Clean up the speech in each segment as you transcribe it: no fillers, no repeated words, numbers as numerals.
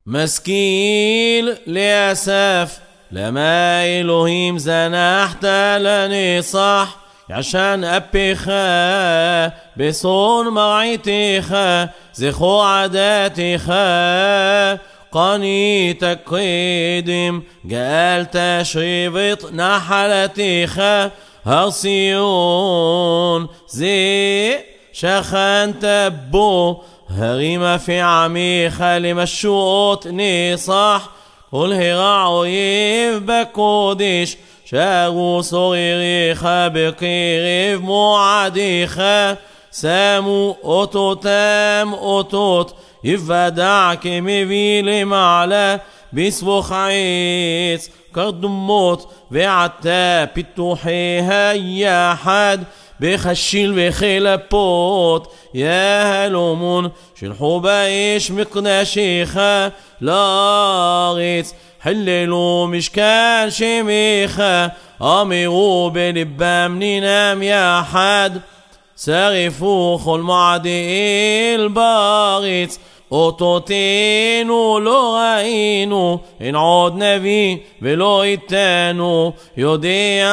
مسكيل لأسف لما إلهيم زنحت لنصح عشان أبيخا بصون معيتيخا زخو عاداتيخا قنيتك قدم قال تشريبط نحلتيخا هرسيون زي شخان تبو هريم في عميخا لمشوط نصح كل هراع ويف بكودش شاغو صغيريخا بقيريف معاديخا سامو أوتوتام أوتوت يفدعك مبيلي معلا بيسبخ عيس كردموت بعتا بتوحيها يا حد بخشيل بخيلبوت يا هلومون شلحو بايش مقناشيخا لاغيت حللو مش كان شميخا أميرو بلبام ننام يا حد سارفو خل معدي الباغيت أوتوتينو لو غاينو إن عود نبي بلو يتانو يوديع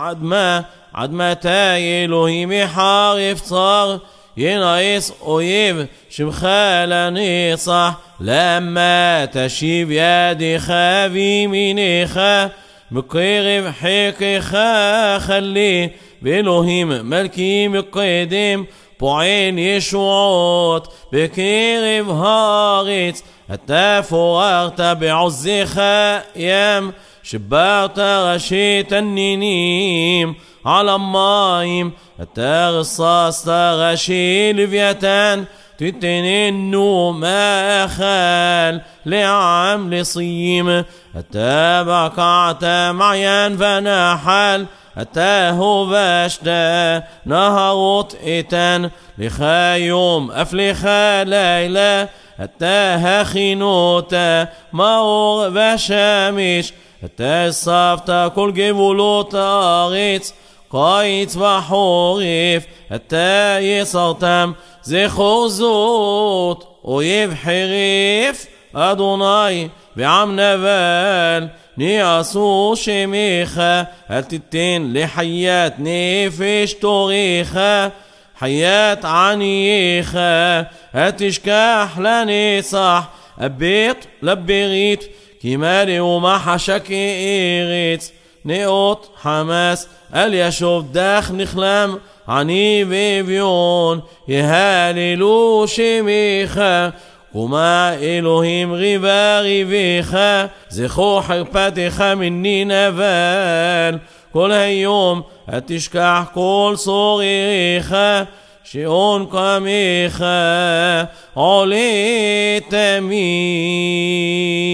عدما تايلو هيمي حارف صار ينايس أويب شمخالا نيصح لما تشيب يدي خافي منيخا مقيرب حيكيخا خلي بلوهيم ملكي مقيدم بعين يشوعوت بكيرب هاغيت التافوغت بعزيخا يام شبارت غشيت النينيم على المايم التغصاص تغشي لفيتان تتنينو ما خال لعم لصيم التابع قعتا معيان فنحل التاهو باشتا نهروت إتان لخايوم أفلخا ليلة التاها خينوتا ماور بشامش التاه الصافتا كل جبولوت آغيت قايت وحوريف التاه يصرتم زخور زوت أويب حريف أدوناي بعم نبال نياسو شميخة التتين لحياة نيفش توريخة حياة عنيخة هتشكاح لنصح أبيت لبريت كمالي وما حشك إيريت نيوت حماس اليشوف داخ نخلام عني بيبيون يهاللو شميخة وما إلهيم غيبا غيبيخا زخو حربتيخا مني نفال كل هيوم هتشكح كل صغيريخا شئون قميخا علي تمين.